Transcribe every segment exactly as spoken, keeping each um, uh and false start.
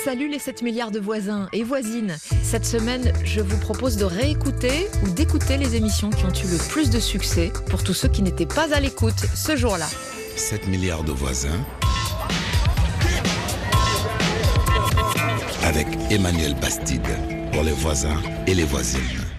Salut les sept milliards de voisins et voisines. Cette semaine, je vous propose de réécouter ou d'écouter les émissions qui ont eu le plus de succès pour tous ceux qui n'étaient pas à l'écoute ce jour-là. sept milliards de voisins avec Emmanuel Bastide pour les voisins et les voisines.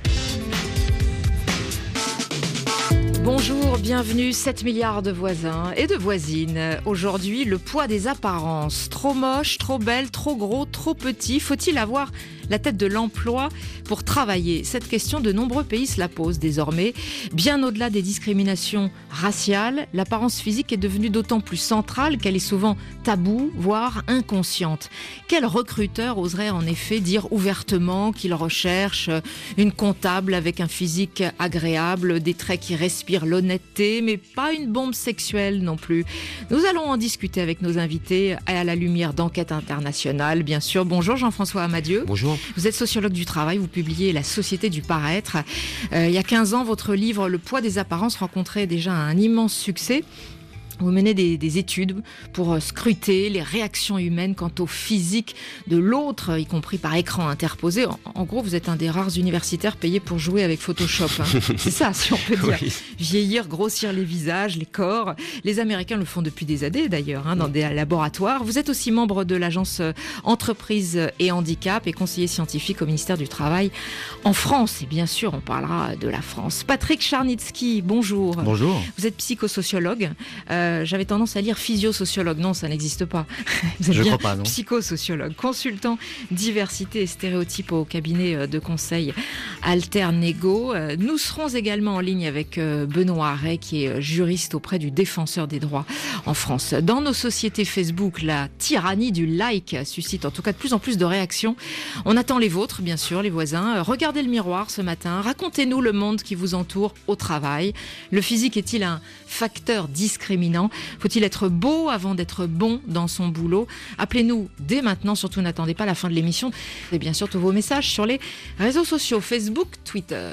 Bonjour, bienvenue, sept milliards de voisins et de voisines. Aujourd'hui, le poids des apparences. Trop moche, trop belle, trop gros, trop petit. Faut-il avoir la tête de l'emploi pour travailler? Cette question, de nombreux pays se la posent désormais. Bien au-delà des discriminations raciales, l'apparence physique est devenue d'autant plus centrale qu'elle est souvent taboue, voire inconsciente. Quel recruteur oserait en effet dire ouvertement qu'il recherche une comptable avec un physique agréable, des traits qui respirent l'honnêteté, mais pas une bombe sexuelle non plus? Nous allons en discuter avec nos invités à la lumière d'enquêtes internationales, bien sûr. Bonjour Jean-François Amadieu. Bonjour. Vous êtes sociologue du travail, vous publiez La Société du paraître. Euh, il y a quinze ans, votre livre Le poids des apparences rencontrait déjà un immense succès. Vous menez des, des études pour scruter les réactions humaines quant au physique de l'autre, y compris par écran interposé. En, en gros, vous êtes un des rares universitaires payés pour jouer avec Photoshop. Hein. C'est ça, si on peut dire. Oui. Vieillir, grossir les visages, les corps. Les Américains le font depuis des années, d'ailleurs, hein, dans des laboratoires. Vous êtes aussi membre de l'agence Entreprise et Handicap et conseiller scientifique au ministère du Travail en France. Et bien sûr, on parlera de la France. Patrick Charnitsky, bonjour. Bonjour. Vous êtes psychosociologue. Euh, J'avais tendance à lire physiosociologue. Non, ça n'existe pas. Vous êtes Je bien crois pas, non. Psychosociologue, consultant diversité et stéréotypes au cabinet de conseil Alternego. Nous serons également en ligne avec Benoît Arret, qui est juriste auprès du défenseur des droits en France. Dans nos sociétés Facebook, la tyrannie du like suscite en tout cas de plus en plus de réactions. On attend les vôtres, bien sûr, les voisins. Regardez le miroir ce matin. Racontez-nous le monde qui vous entoure au travail. Le physique est-il un facteur discriminant? Faut-il être beau avant d'être bon dans son boulot? Appelez-nous dès maintenant, surtout n'attendez pas la fin de l'émission. Et bien sûr, tous vos messages sur les réseaux sociaux, Facebook, Twitter.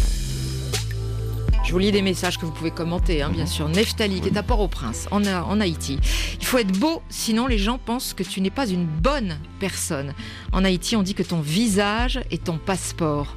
Je vous lis des messages que vous pouvez commenter, hein, bien sûr. Neftali, qui est à Port-au-Prince, en, en Haïti. Il faut être beau, sinon les gens pensent que tu n'es pas une bonne personne. En Haïti, on dit que ton visage est ton passeport.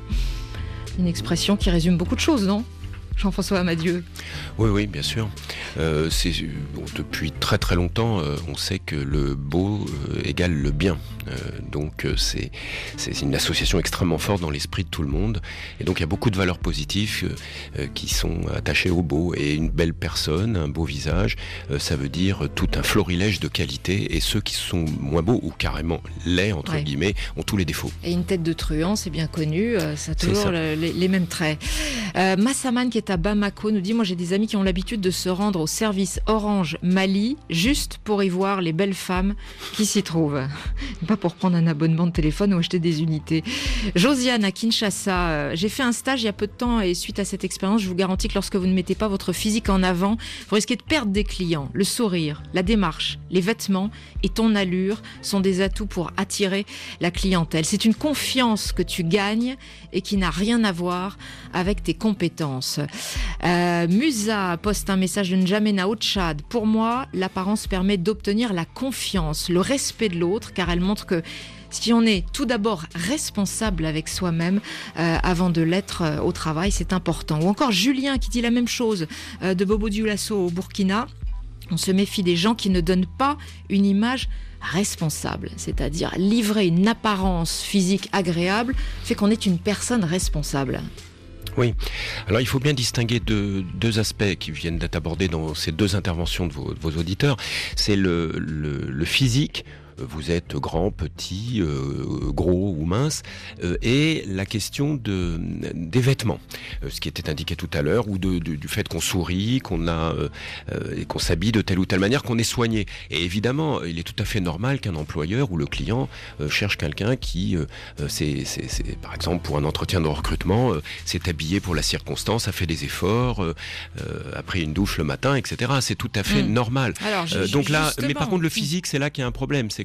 Une expression qui résume beaucoup de choses, non ? Jean-François Amadieu. Oui, oui, bien sûr. Euh, c'est, bon, depuis très très longtemps, euh, on sait que le beau euh, égale le bien. Euh, donc euh, c'est, c'est une association extrêmement forte dans l'esprit de tout le monde. Et donc il y a beaucoup de valeurs positives euh, qui sont attachées au beau. Et une belle personne, un beau visage, euh, ça veut dire tout un florilège de qualités. Et ceux qui sont moins beaux ou carrément laids, entre ouais. guillemets, ont tous les défauts. Et une tête de truand, c'est bien connu, euh, ça a toujours ça. Le, les, les mêmes traits. Euh, Massaman, qui est à Bamako, nous dit: moi j'ai des amis qui ont l'habitude de se rendre au service Orange Mali juste pour y voir les belles femmes qui s'y trouvent, pas pour prendre un abonnement de téléphone ou acheter des unités. Josiane à Kinshasa, euh, j'ai fait un stage il y a peu de temps et suite à cette expérience, je vous garantis que lorsque vous ne mettez pas votre physique en avant, vous risquez de perdre des clients. Le sourire, la démarche, les vêtements et ton allure sont des atouts pour attirer la clientèle. C'est une confiance que tu gagnes et qui n'a rien à voir avec tes compétences. Euh, Musa poste un message de N'Djamena au Tchad. Pour moi, l'apparence permet d'obtenir la confiance, le respect de l'autre, car elle montre que si on est tout d'abord responsable avec soi-même euh, avant de l'être euh, au travail, c'est important. Ou encore Julien qui dit la même chose euh, de Bobo Dioulasso au Burkina. On se méfie des gens qui ne donnent pas une image responsable, c'est-à-dire livrer une apparence physique agréable fait qu'on est une personne responsable. Oui, alors il faut bien distinguer deux, deux aspects qui viennent d'être abordés dans ces deux interventions de vos, de vos auditeurs. C'est le, le, le physique. Vous êtes grand, petit, euh, gros ou mince, euh, et la question de, des vêtements, euh, ce qui était indiqué tout à l'heure, ou de, de, du fait qu'on sourit, qu'on a, euh, euh, et qu'on s'habille de telle ou telle manière, qu'on est soigné. Et évidemment, il est tout à fait normal qu'un employeur ou le client euh, cherche quelqu'un qui, euh, c'est, c'est, c'est, par exemple, pour un entretien de recrutement, euh, s'est habillé pour la circonstance, a fait des efforts, euh, euh, a pris une douche le matin, et cetera. C'est tout à fait mmh. normal. Alors, euh, donc là, mais par contre, le physique, c'est là qu'il y a un problème. C'est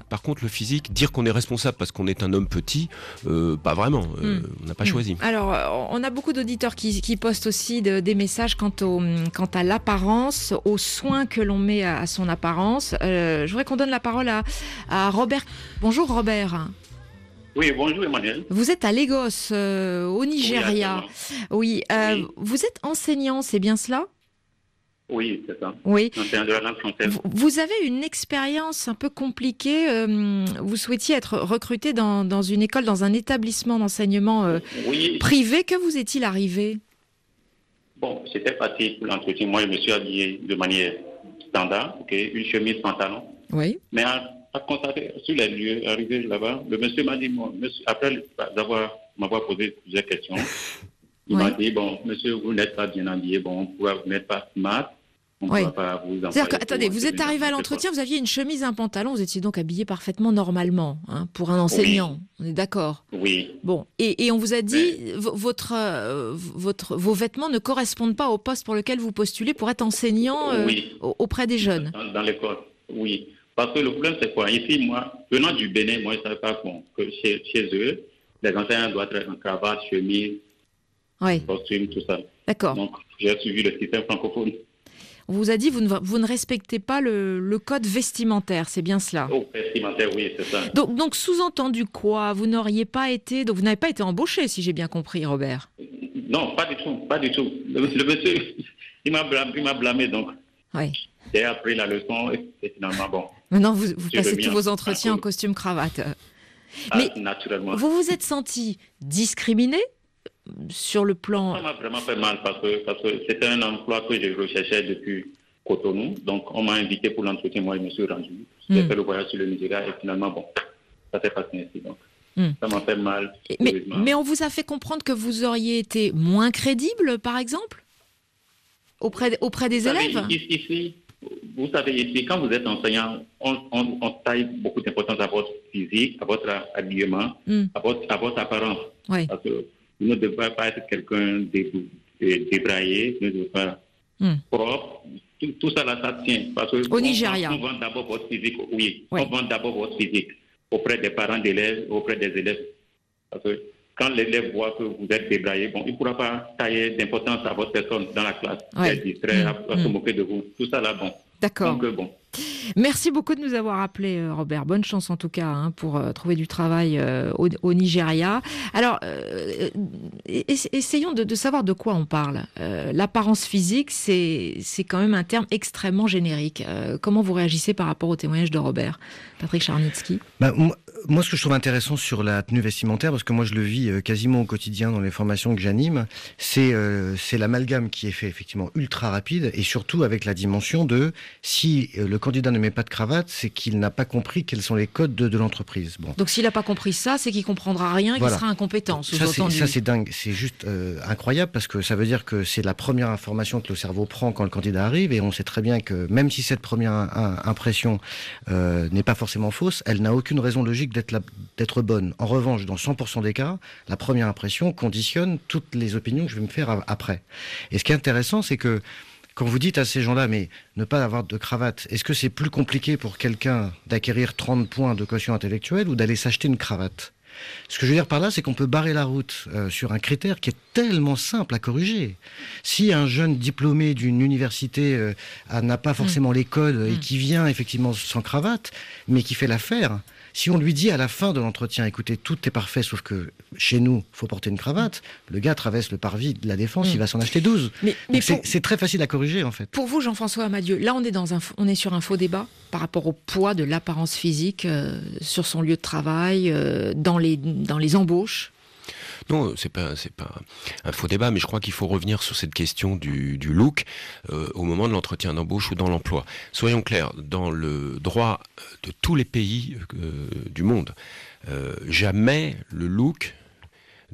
Par contre, le physique, dire qu'on est responsable parce qu'on est un homme petit, euh, pas vraiment. Euh, mmh. On n'a pas mmh. choisi. Alors, on a beaucoup d'auditeurs qui, qui postent aussi de, des messages quant, au, quant à l'apparence, aux soins que l'on met à, à son apparence. Euh, je voudrais qu'on donne la parole à, à Robert. Bonjour Robert. Oui, bonjour Emmanuel. Vous êtes à Lagos, euh, au Nigeria. Oui, euh, oui. Vous êtes enseignant, c'est bien cela ? Oui, c'est ça. Oui. Enseignant de la langue française. Vous avez une expérience un peu compliquée. Euh, vous souhaitiez être recruté dans, dans une école, dans un établissement d'enseignement euh, oui. privé. Que vous est-il arrivé ? Bon, j'étais parti pour l'entretien. Moi, je me suis habillé de manière standard, okay, une chemise, pantalon. Oui. Mais à, à constater sur les lieux, arrivé là-bas, le monsieur m'a dit, bon, monsieur, après d'avoir m'avoir posé plusieurs questions, il oui. m'a dit, bon, monsieur, vous n'êtes pas bien habillé, bon, vous n'êtes pas smart. On oui. va pas vous C'est-à-dire que, attendez, vous êtes arrivé à l'entretien, vous aviez une chemise, un pantalon, vous étiez donc habillé parfaitement normalement, hein, pour un enseignant, oui. On est d'accord ? Oui. Bon, et, et on vous a dit, oui. votre, euh, votre, vos vêtements ne correspondent pas au poste pour lequel vous postulez pour être enseignant euh, oui. auprès des jeunes. Dans, dans l'école, oui. Parce que le problème, c'est quoi ? Ici, moi, venant du Bénin, moi, je ne savais pas bon, que chez, chez eux, les enseignants doivent être en cravate, chemise, oui. costume, tout ça. D'accord. Donc, j'ai suivi le système francophone. On vous a dit vous ne, vous ne respectez pas le, le code vestimentaire, c'est bien cela ? Oh, vestimentaire, oui, c'est ça. Donc, donc sous-entendu quoi ? Vous n'auriez pas été, donc vous n'avez pas été embauché, si j'ai bien compris, Robert ? Non, pas du tout, pas du tout. Le, le monsieur, il m'a blâmé, il m'a blâmé donc. Oui. J'ai appris la leçon et finalement, bon. Maintenant, vous, vous passez tous vos entretiens en costume cravate. Ah, mais naturellement. Vous vous êtes senti discriminé ? Sur le plan... Ça m'a vraiment fait mal parce que, parce que c'était un emploi que je recherchais depuis Cotonou. Donc, on m'a invité pour l'entretien. Moi, je me suis rendu. J'ai mm. fait le voyage sur le Nigeria et finalement, bon, ça s'est passé ainsi. Donc, mm. ça m'a fait mal. Mais, mais on vous a fait comprendre que vous auriez été moins crédible, par exemple, auprès, auprès des vous élèves savez, ici, ici, vous savez, ici, quand vous êtes enseignant, on, on, on taille beaucoup d'importance à votre physique, à votre habillement, mm. à, votre, à votre apparence. Oui. Parce que vous ne devez pas être quelqu'un débraillé, vous ne devez pas hmm. propre. Tout, tout ça là, ça tient. Parce que Au on, Nigeria. On vend d'abord votre physique, oui. oui. On vend d'abord votre physique auprès des parents d'élèves, auprès des élèves. Parce que quand l'élève voit que vous êtes débraillé, bon, il ne pourra pas tailler d'importance à votre personne dans la classe. Oui. Il est distrait, hmm. à, à se moquer de vous. Tout ça là, bon. D'accord. Donc, bon. Merci beaucoup de nous avoir appelés, Robert. Bonne chance en tout cas hein, pour euh, trouver du travail euh, au, au Nigeria. Alors, euh, essayons de, de savoir de quoi on parle. Euh, l'apparence physique, c'est, c'est quand même un terme extrêmement générique. Euh, comment vous réagissez par rapport au témoignage de Robert ? Patrick Charnitsky. Bah, moi, moi, ce que je trouve intéressant sur la tenue vestimentaire, parce que moi je le vis euh, quasiment au quotidien dans les formations que j'anime, c'est, euh, c'est l'amalgame qui est fait effectivement ultra rapide et surtout avec la dimension de si euh, le candidat ne met pas de cravate, c'est qu'il n'a pas compris quels sont les codes de, de l'entreprise. Bon. Donc s'il n'a pas compris ça, c'est qu'il comprendra rien et voilà. Qu'il sera incompétent, sous-entendu. Ça, c'est, ça c'est dingue, c'est juste euh, incroyable parce que ça veut dire que c'est la première information que le cerveau prend quand le candidat arrive et on sait très bien que même si cette première un, impression euh, n'est pas forcément fausse, elle n'a aucune raison logique d'être, la, d'être bonne. En revanche, dans cent pour cent des cas, la première impression conditionne toutes les opinions que je vais me faire après. Et ce qui est intéressant, c'est que quand vous dites à ces gens-là, mais ne pas avoir de cravate, est-ce que c'est plus compliqué pour quelqu'un d'acquérir trente points de quotient intellectuel ou d'aller s'acheter une cravate ? Ce que je veux dire par là, c'est qu'on peut barrer la route euh, sur un critère qui est tellement simple à corriger. Si un jeune diplômé d'une université euh, n'a pas forcément mmh. les codes mmh. et qui vient effectivement sans cravate, mais qui fait l'affaire, si on lui dit à la fin de l'entretien, écoutez, tout est parfait, sauf que chez nous, il faut porter une cravate, le gars traverse le parvis de la Défense, mmh. il va s'en acheter douze. Mais, mais pour, c'est, c'est très facile à corriger, en fait. Pour vous, Jean-François Amadieu, là, on est, dans un, on est sur un faux débat par rapport au poids de l'apparence physique euh, sur son lieu de travail, euh, dans, les, dans les embauches. Non, c'est pas c'est pas un faux débat, mais je crois qu'il faut revenir sur cette question du, du look euh, au moment de l'entretien d'embauche ou dans l'emploi. Soyons clairs, dans le droit de tous les pays euh, du monde, euh, jamais le look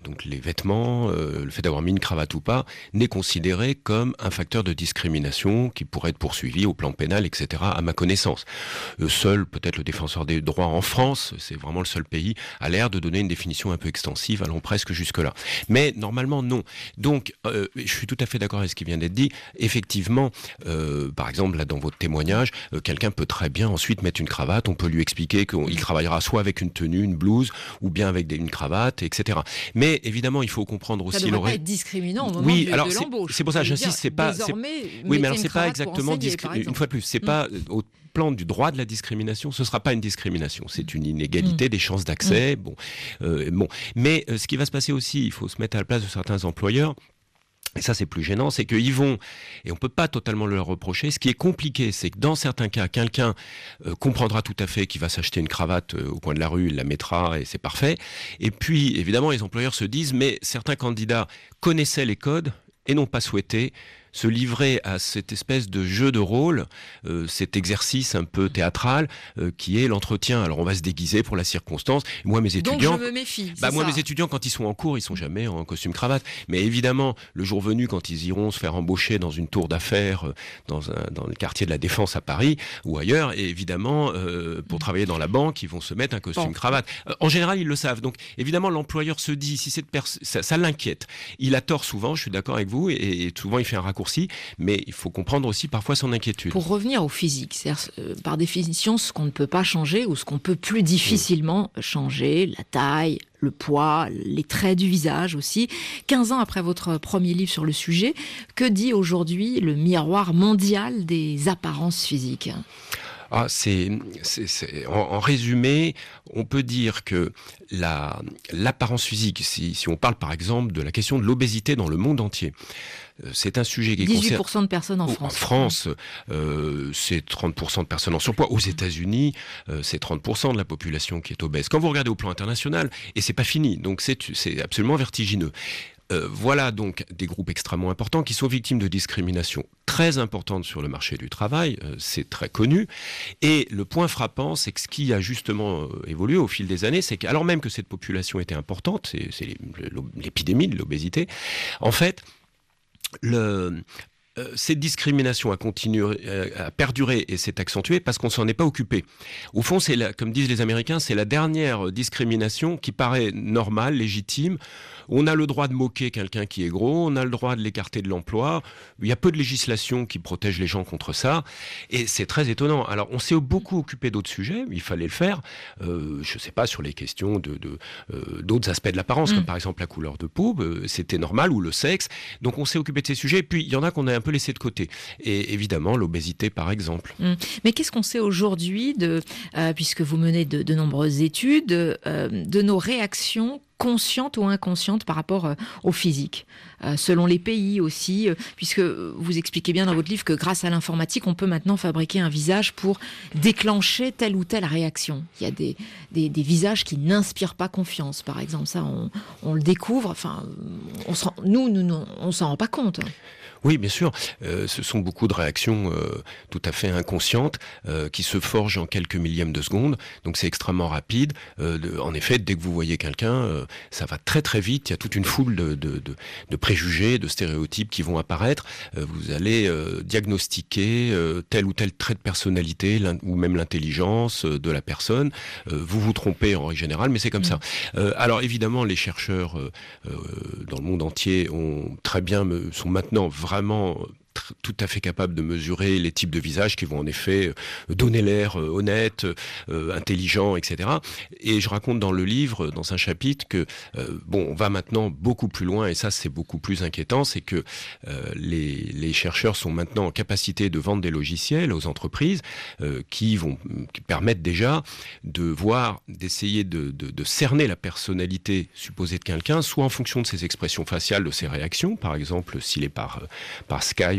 donc les vêtements, euh, le fait d'avoir mis une cravate ou pas, n'est considéré comme un facteur de discrimination qui pourrait être poursuivi au plan pénal, et cetera, à ma connaissance. Euh, seul, peut-être le défenseur des droits en France, c'est vraiment le seul pays, a l'air de donner une définition un peu extensive, allant presque jusque-là. Mais normalement, non. Donc, euh, je suis tout à fait d'accord avec ce qui vient d'être dit. Effectivement, euh, par exemple, là, dans votre témoignage, euh, quelqu'un peut très bien ensuite mettre une cravate, on peut lui expliquer qu'il travaillera soit avec une tenue, une blouse, ou bien avec des, une cravate, et cetera. Mais évidemment, il faut comprendre aussi... Ça ne devrait pas être discriminant au moment oui, de, alors de l'embauche. C'est pour ça, j'insiste, c'est pas... C'est, oui, mais alors c'est pas exactement... Discri- une fois de plus, c'est mmh. pas... Au, plan du droit de la discrimination, ce ne sera pas une discrimination, c'est une inégalité mmh. des chances d'accès. Mmh. Bon, euh, bon. Mais euh, ce qui va se passer aussi, il faut se mettre à la place de certains employeurs, et ça c'est plus gênant, c'est qu'ils vont, et on ne peut pas totalement leur reprocher, ce qui est compliqué, c'est que dans certains cas, quelqu'un euh, comprendra tout à fait qu'il va s'acheter une cravate euh, au coin de la rue, il la mettra et c'est parfait. Et puis, évidemment, les employeurs se disent, mais certains candidats connaissaient les codes et n'ont pas souhaité se livrer à cette espèce de jeu de rôle, euh, cet exercice un peu théâtral euh, qui est l'entretien. Alors on va se déguiser pour la circonstance. Moi mes étudiants, donc je me méfie. Bah moi ça. mes étudiants quand ils sont en cours, ils sont jamais en costume cravate. Mais évidemment le jour venu quand ils iront se faire embaucher dans une tour d'affaires euh, dans un dans le quartier de la Défense à Paris ou ailleurs, et évidemment euh, pour travailler dans la banque, ils vont se mettre un costume bon. cravate. Euh, en général ils le savent. Donc évidemment l'employeur se dit si cette personne ça, ça l'inquiète. Il a tort souvent. Je suis d'accord avec vous et, et souvent il fait un raccourci. Mais il faut comprendre aussi parfois son inquiétude. Pour revenir au physique, c'est-à-dire euh, par définition ce qu'on ne peut pas changer ou ce qu'on peut plus difficilement mmh. changer, la taille, le poids, les traits du visage aussi. quinze ans après votre premier livre sur le sujet, que dit aujourd'hui le miroir mondial des apparences physiques ? Ah, c'est, c'est, c'est en, en résumé, on peut dire que la, l'apparence physique, si, si on parle par exemple de la question de l'obésité dans le monde entier, c'est un sujet qui est dix-huit pour cent de personnes en France. En France, euh, c'est trente pour cent de personnes en surpoids. Aux États-Unis, euh, c'est trente pour cent de la population qui est obèse. Quand vous regardez au plan international, et c'est pas fini, donc c'est, c'est absolument vertigineux. Euh, voilà donc des groupes extrêmement importants qui sont victimes de discrimination très importante sur le marché du travail, euh, c'est très connu. Et le point frappant, c'est que ce qui a justement euh, évolué au fil des années, c'est qu'alors même que cette population était importante, c'est, c'est l'épidémie de l'obésité, en fait, le... Euh, cette discrimination a continué, euh, a perduré et s'est accentuée parce qu'on s'en est pas occupé. Au fond, c'est la, comme disent les Américains, c'est la dernière discrimination qui paraît normale, légitime. On a le droit de moquer quelqu'un qui est gros, on a le droit de l'écarter de l'emploi. Il y a peu de législation qui protège les gens contre ça, et c'est très étonnant. Alors, on s'est beaucoup occupé d'autres sujets, il fallait le faire. Euh, je sais pas, sur les questions de, de euh, d'autres aspects de l'apparence, mmh. comme par exemple la couleur de peau, euh, c'était normal, ou le sexe. Donc, on s'est occupé de ces sujets. Et puis, il y en a qu'on a un peu laissé de côté. Et évidemment, l'obésité, par exemple. Mmh. Mais qu'est-ce qu'on sait aujourd'hui, de, euh, puisque vous menez de, de nombreuses études, euh, de nos réactions conscientes ou inconscientes par rapport euh, au physique, euh, selon les pays aussi, euh, puisque vous expliquez bien dans votre livre que grâce à l'informatique, on peut maintenant fabriquer un visage pour déclencher telle ou telle réaction. Il y a des, des, des visages qui n'inspirent pas confiance, par exemple. Ça, on, on le découvre, enfin, on se rend, nous, nous, nous, on s'en rend pas compte. Oui, bien sûr. Euh, ce sont beaucoup de réactions euh, tout à fait inconscientes euh, qui se forgent en quelques millièmes de seconde. Donc c'est extrêmement rapide. Euh, de, en effet, dès que vous voyez quelqu'un, euh, ça va très très vite. Il y a toute une foule de, de, de, de préjugés, de stéréotypes qui vont apparaître. Euh, vous allez euh, diagnostiquer euh, tel ou tel trait de personnalité ou même l'intelligence euh, de la personne. Euh, vous vous trompez en règle générale, mais c'est comme mmh. ça. Euh, alors évidemment, les chercheurs euh, euh, dans le monde entier ont très bien me, sont maintenant vraiment vraiment tout à fait capable de mesurer les types de visages qui vont en effet donner l'air honnête, euh, intelligent, et cetera. Et je raconte dans le livre, dans un chapitre, que euh, bon, on va maintenant beaucoup plus loin, et ça c'est beaucoup plus inquiétant, c'est que euh, les, les chercheurs sont maintenant en capacité de vendre des logiciels aux entreprises euh, qui vont qui permettent déjà de voir, d'essayer de, de, de cerner la personnalité supposée de quelqu'un, soit en fonction de ses expressions faciales, de ses réactions, par exemple s'il est par, par Skype,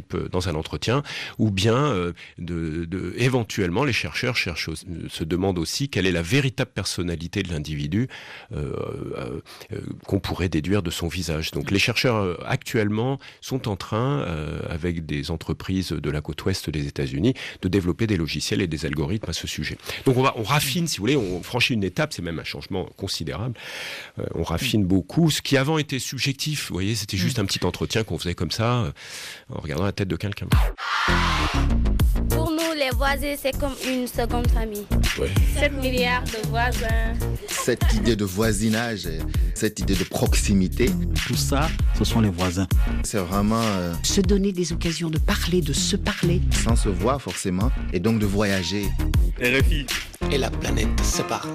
type dans un entretien, ou bien euh, de, de, éventuellement les chercheurs cherchent, se demandent aussi quelle est la véritable personnalité de l'individu euh, euh, qu'on pourrait déduire de son visage. Donc les chercheurs euh, actuellement sont en train, euh, avec des entreprises de la côte ouest des États-Unis, de développer des logiciels et des algorithmes à ce sujet. Donc on, va, on raffine, si vous voulez, on franchit une étape, c'est même un changement considérable. Euh, on raffine beaucoup. Ce qui avant était subjectif, vous voyez, c'était juste un petit entretien qu'on faisait comme ça, euh, en regardant la tête de quelqu'un. Pour nous, les voisins, c'est comme une seconde famille. Ouais. sept milliards de voisins. Cette idée de voisinage, cette idée de proximité. Tout ça, ce sont les voisins. C'est vraiment... Euh, se donner des occasions de parler, de se parler. Sans se voir forcément, et donc de voyager. R F I. Et la planète se parle.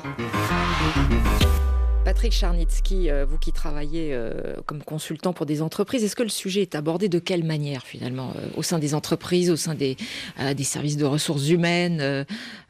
Patrick Charnitsky, vous qui travaillez comme consultant pour des entreprises, est-ce que le sujet est abordé de quelle manière finalement au sein des entreprises, au sein des, euh, des services de ressources humaines euh...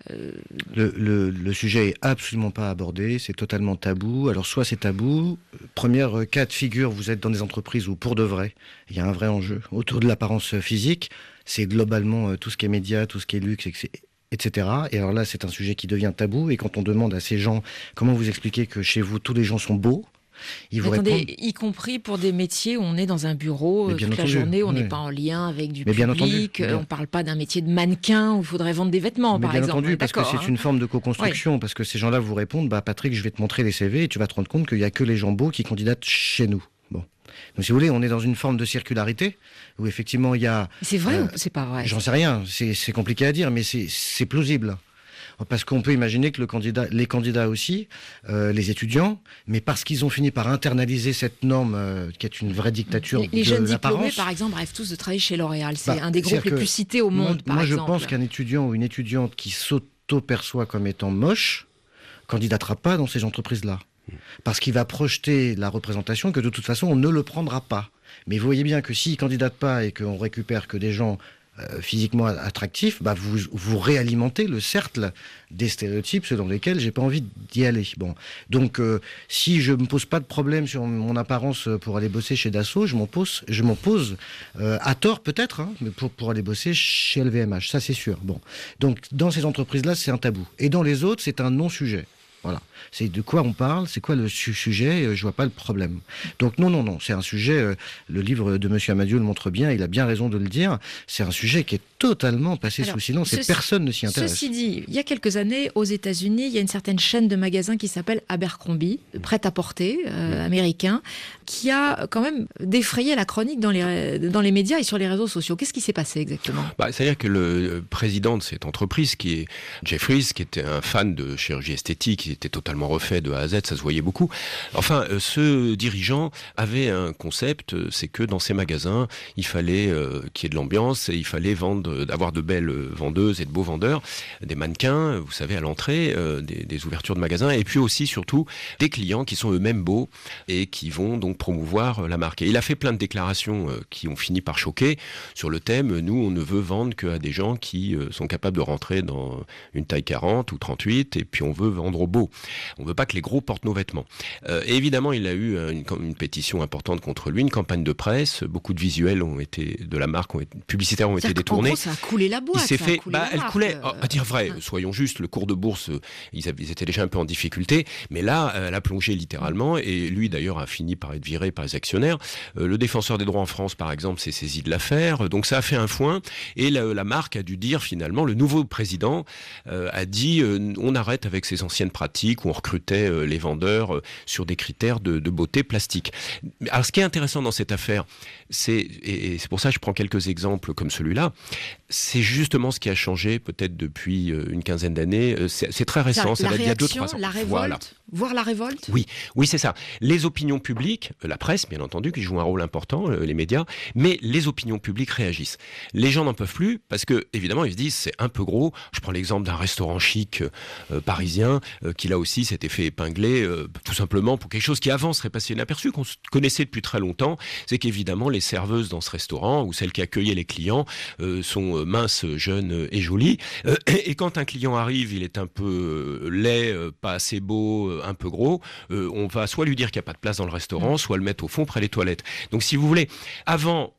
le, le, le sujet est absolument pas abordé, c'est totalement tabou. Alors soit c'est tabou, première cas de figure, vous êtes dans des entreprises où pour de vrai, il y a un vrai enjeu autour de l'apparence physique, c'est globalement tout ce qui est médias, tout ce qui est luxe, et cetera et cetera. Et alors là, c'est un sujet qui devient tabou. Et quand on demande à ces gens, comment vous expliquez que chez vous, tous les gens sont beaux, ils vous Attendez, répondent... y compris pour des métiers où on est dans un bureau toute entendu, la journée, on n'est ouais. pas en lien avec du Mais bien public, entendu, on ne parle pas d'un métier de mannequin où il faudrait vendre des vêtements, Mais par bien exemple. entendu, parce que c'est hein. une forme de co-construction, oui. Parce que ces gens-là vous répondent, bah Patrick, je vais te montrer les C V et tu vas te rendre compte qu'il n'y a que les gens beaux qui candidatent chez nous. Bon. Donc si vous voulez, on est dans une forme de circularité où effectivement il y a... C'est vrai euh, ou c'est pas vrai? J'en sais rien, c'est, c'est compliqué à dire, mais c'est, c'est plausible. Parce qu'on peut imaginer que le candidat, les candidats aussi, euh, les étudiants, mais parce qu'ils ont fini par internaliser cette norme euh, qui est une vraie dictature les, les de jeunes l'apparence. diplômés, par exemple, rêvent tous de travailler chez L'Oréal. C'est bah, un des groupes les plus cités au monde, moi, par moi exemple. Moi, je pense qu'un étudiant ou une étudiante qui s'auto-perçoit comme étant moche candidatera pas dans ces entreprises-là. Parce qu'il va projeter la représentation que de toute façon, on ne le prendra pas. Mais vous voyez bien que s'il ne candidate pas et qu'on récupère que des gens Euh, physiquement attractif, bah vous, vous réalimentez le cercle des stéréotypes, ceux dans lesquels j'ai pas envie d'y aller. Bon, donc euh, si je me pose pas de problème sur mon apparence pour aller bosser chez Dassault, je m'en pose, je m'en pose euh, à tort peut-être, hein, mais pour pour aller bosser chez L V M H, ça c'est sûr. Bon, donc dans ces entreprises-là, c'est un tabou, et dans les autres, c'est un non-sujet. Voilà. C'est de quoi on parle, c'est quoi le su- sujet, je vois pas le problème. Donc non, non, non, c'est un sujet, euh, le livre de Monsieur Amadieu le montre bien, il a bien raison de le dire, c'est un sujet qui est totalement passé Alors, sous silence et ceci, personne ne s'y intéresse. Ceci dit, il y a quelques années, aux États-Unis, il y a une certaine chaîne de magasins qui s'appelle Abercrombie, prêt-à-porter, euh, américain, qui a quand même défrayé la chronique dans les, dans les médias et sur les réseaux sociaux. Qu'est-ce qui s'est passé exactement? Bah, c'est-à-dire que le président de cette entreprise, qui est Jeffries, qui était un fan de chirurgie esthétique, qui était totalement refait de A à Z, ça se voyait beaucoup. Enfin, euh, ce dirigeant avait un concept, euh, c'est que dans ces magasins, il fallait euh, qu'il y ait de l'ambiance et il fallait vendre, d'avoir de belles vendeuses et de beaux vendeurs, des mannequins, vous savez, à l'entrée, euh, des, des ouvertures de magasins, et puis aussi, surtout, des clients qui sont eux-mêmes beaux et qui vont donc promouvoir la marque. Et il a fait plein de déclarations euh, qui ont fini par choquer sur le thème, nous, on ne veut vendre qu'à des gens qui euh, sont capables de rentrer dans une taille quarante ou trente-huit, et puis on veut vendre aux beaux. On ne veut pas que les gros portent nos vêtements. Euh, et évidemment, il a eu une, une pétition importante contre lui, une campagne de presse, beaucoup de visuels ont été, de la marque, ont été, publicitaires ont été détournés. En gros, ça a coulé la boîte. Il s'est ça fait, a coulé bah, la elle marque. coulait. Oh, à dire vrai, soyons justes, le cours de bourse, ils, avaient, ils étaient déjà un peu en difficulté, mais là, elle a plongé littéralement, et lui d'ailleurs a fini par être viré par les actionnaires. Euh, le défenseur des droits en France, par exemple, s'est saisi de l'affaire, donc ça a fait un foin, et la, la marque a dû dire finalement, le nouveau président euh, a dit, euh, on arrête avec ces anciennes pratiques où on recrutait euh, les vendeurs euh, sur des critères de, de beauté plastique. Alors ce qui est intéressant dans cette affaire, c'est, et, et c'est pour ça que je prends quelques exemples comme celui-là, c'est justement ce qui a changé peut-être depuis euh, une quinzaine d'années, euh, c'est, c'est très récent, la, ça la date d'il y a deux, réaction, trois ans. La révolte, voilà. Voire la révolte. Oui, oui, c'est ça. Les opinions publiques, la presse, bien entendu, qui joue un rôle important, les médias, mais les opinions publiques réagissent. Les gens n'en peuvent plus parce que, évidemment, ils se disent c'est un peu gros. Je prends l'exemple d'un restaurant chic euh, parisien euh, qui là aussi s'était fait épingler euh, tout simplement pour quelque chose qui avant serait passé inaperçu, qu'on connaissait depuis très longtemps. C'est qu'évidemment, les serveuses dans ce restaurant ou celles qui accueillaient les clients euh, sont minces, jeunes et jolies. Euh, et quand un client arrive, il est un peu euh, laid, euh, pas assez beau, un peu gros, euh, on va soit lui dire qu'il n'y a pas de place dans le restaurant, soit le mettre au fond près des toilettes. Donc si vous voulez, avant,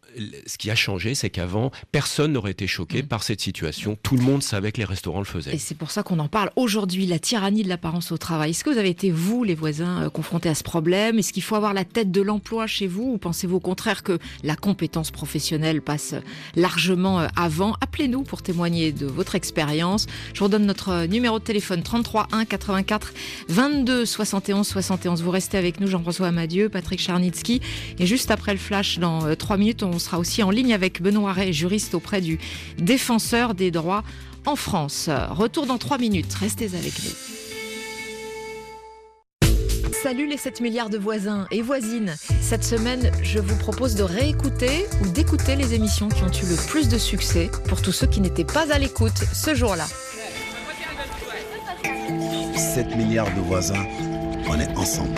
ce qui a changé, c'est qu'avant, personne n'aurait été choqué mmh. par cette situation. Tout le monde savait que les restaurants le faisaient. Et c'est pour ça qu'on en parle aujourd'hui, la tyrannie de l'apparence au travail. Est-ce que vous avez été, vous, les voisins, euh, confrontés à ce problème? Est-ce qu'il faut avoir la tête de l'emploi chez vous? Ou pensez-vous au contraire que la compétence professionnelle passe largement euh, avant? Appelez-nous pour témoigner de votre expérience. Je vous redonne notre numéro de téléphone trente-trois un quatre-vingt-quatre vingt-deux soixante et onze soixante et onze. Vous restez avec nous, Jean-François Amadieu, Patrick Charnitsky. Et juste après le flash, dans euh, trois minutes, on sera aussi en ligne avec Benoît Ray, juriste auprès du défenseur des droits en France. Retour dans trois minutes, restez avec nous. Salut les sept milliards de voisins et voisines. Cette semaine, je vous propose de réécouter ou d'écouter les émissions qui ont eu le plus de succès pour tous ceux qui n'étaient pas à l'écoute ce jour-là. sept milliards de voisins, on est ensemble.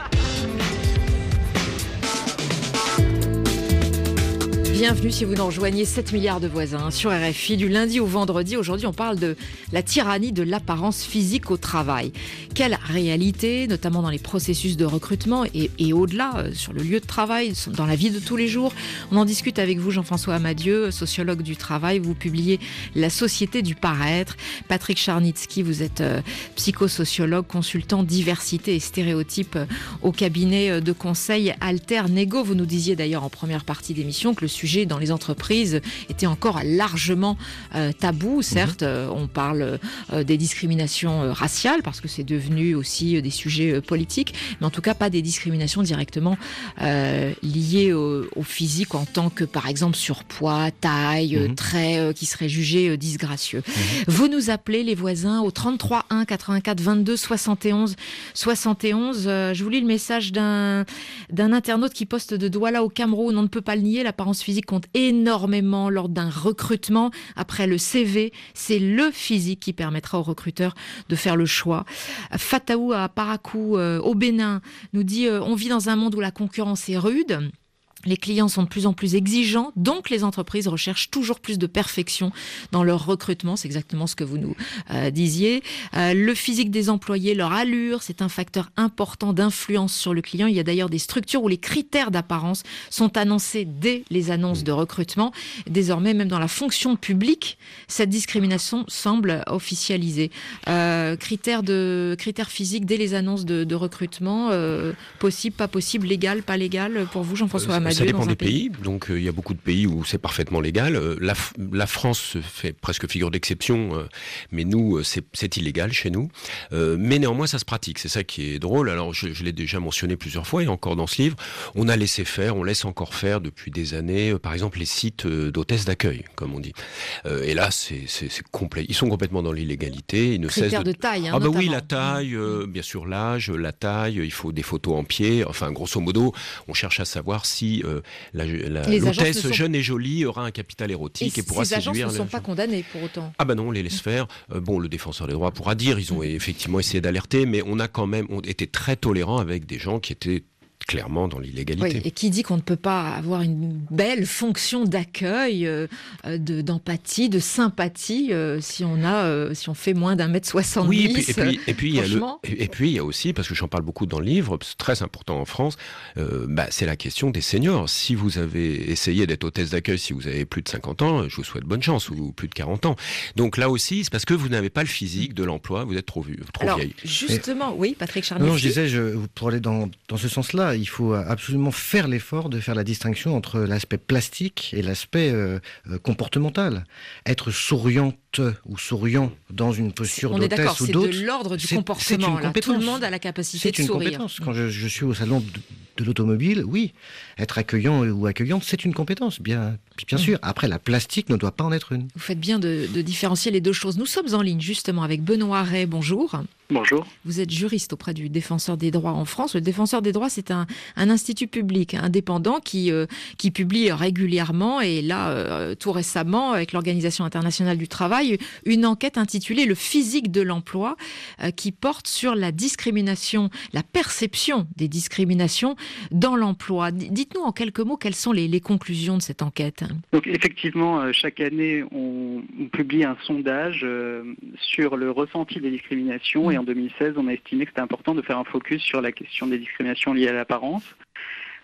Bienvenue si vous nous rejoignez, sept milliards de voisins sur R F I du lundi au vendredi. Aujourd'hui, on parle de la tyrannie de l'apparence physique au travail. Quelle réalité, notamment dans les processus de recrutement et, et au-delà, euh, sur le lieu de travail, dans la vie de tous les jours. On en discute avec vous, Jean-François Amadieu, sociologue du travail. Vous publiez La société du paraître. Patrick Charnitsky, vous êtes euh, psychosociologue, consultant diversité et stéréotypes euh, au cabinet de conseil Alter Nego. Vous nous disiez d'ailleurs en première partie d'émission que le sujet dans les entreprises était encore largement euh, tabou. Certes, euh, on parle euh, des discriminations euh, raciales parce que c'est devenu aussi euh, des sujets euh, politiques, mais en tout cas pas des discriminations directement euh, liées au, au physique en tant que, par exemple, surpoids, taille, mmh. traits euh, qui seraient jugés euh, disgracieux. Mmh. Vous nous appelez, les voisins, au trente-trois un quatre-vingt-quatre vingt-deux soixante et onze soixante et onze. Euh, je vous lis le message d'un, d'un internaute qui poste de Douala au Cameroun. On ne peut pas le nier, l'apparence physique compte énormément lors d'un recrutement. Après le C V, c'est le physique qui permettra aux recruteurs de faire le choix. Fataou à Parakou, euh, au Bénin, nous dit euh, on vit dans un monde où la concurrence est rude. Les clients sont de plus en plus exigeants, donc les entreprises recherchent toujours plus de perfection dans leur recrutement. C'est exactement ce que vous nous euh, disiez. Euh, le physique des employés, leur allure, c'est un facteur important d'influence sur le client. Il y a d'ailleurs des structures où les critères d'apparence sont annoncés dès les annonces de recrutement. Désormais, même dans la fonction publique, cette discrimination semble officialisée. Euh, critères, de, critères physiques dès les annonces de, de recrutement, euh, possible, pas possible, légal, pas légal, pour vous, Jean-François Amadieu? Ça dépend des pays. pays. Donc, il euh, y a beaucoup de pays où c'est parfaitement légal. Euh, la, la France fait presque figure d'exception, euh, mais nous, c'est, c'est illégal chez nous. Euh, mais néanmoins, ça se pratique. C'est ça qui est drôle. Alors, je, je l'ai déjà mentionné plusieurs fois et encore dans ce livre, on a laissé faire, on laisse encore faire depuis des années, euh, par exemple, les sites euh, d'hôtesses d'accueil, comme on dit. Euh, et là, c'est, c'est, c'est complet. Ils sont complètement dans l'illégalité. Ils ne cessent de... de taille, hein, ah bah notamment. Oui, la taille, euh, bien sûr l'âge, la taille. Il faut des photos en pied. Enfin, grosso modo, on cherche à savoir si Euh, la, la, l'hôtesse sont... jeune et jolie aura un capital érotique et, et pourra séduire. Ces agences ne sont pas condamnées pour autant. Ah ben non, on les laisse faire. Euh, bon, le défenseur des droits pourra dire, ils ont effectivement essayé d'alerter, mais on a quand même on été très tolérants avec des gens qui étaient clairement dans l'illégalité. Oui, et qui dit qu'on ne peut pas avoir une belle fonction d'accueil, euh, de, d'empathie, de sympathie, euh, si on a, euh, si on fait moins d'un mètre soixante-dix. Oui, et puis, et puis, et puis il y a le, et puis il y a aussi, parce que j'en parle beaucoup dans le livre, c'est très important en France, euh, bah, c'est la question des seniors. Si vous avez essayé d'être hôtesse d'accueil, si vous avez plus de cinquante ans, je vous souhaite bonne chance, ou plus de quarante ans. Donc là aussi, c'est parce que vous n'avez pas le physique de l'emploi, vous êtes trop, vieux, trop Alors, vieille. Justement, et... oui, Patrick Charnitsky. Non, je disais, je, pour aller dans, dans ce sens-là, il faut absolument faire l'effort de faire la distinction entre l'aspect plastique et l'aspect euh, euh, comportemental. Être souriante ou souriant dans une posture On d'hôtesse d'accord, ou d'autre, c'est de l'ordre du c'est, comportement. c'est là. Tout le monde a la capacité c'est de sourire. C'est une compétence. Quand je, je suis au salon de, de l'automobile, oui, être accueillant ou accueillante, c'est une compétence, bien, bien sûr. Après, la plastique ne doit pas en être une. Vous faites bien de, de différencier les deux choses. Nous sommes en ligne justement avec Benoît Ray. Bonjour. Bonjour. Vous êtes juriste auprès du Défenseur des droits en France. Le Défenseur des droits, c'est un, un institut public indépendant qui, euh, qui publie régulièrement, et là, euh, tout récemment, avec l'Organisation internationale du travail, une enquête intitulée « Le physique de l'emploi euh, » qui porte sur la discrimination, la perception des discriminations dans l'emploi. D- dites-nous en quelques mots quelles sont les, les conclusions de cette enquête. Donc effectivement, euh, chaque année, on, on publie un sondage euh, sur le ressenti des discriminations, et en deux mille seize, on a estimé que c'était important de faire un focus sur la question des discriminations liées à l'apparence.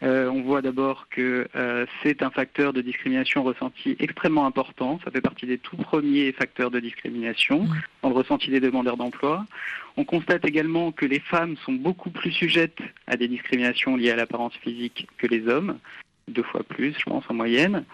Euh, on voit d'abord que euh, c'est un facteur de discrimination ressenti extrêmement important. Ça fait partie des tout premiers facteurs de discrimination mmh. dans le ressenti des demandeurs d'emploi. On constate également que les femmes sont beaucoup plus sujettes à des discriminations liées à l'apparence physique que les hommes. Deux fois plus, je pense, en moyenne.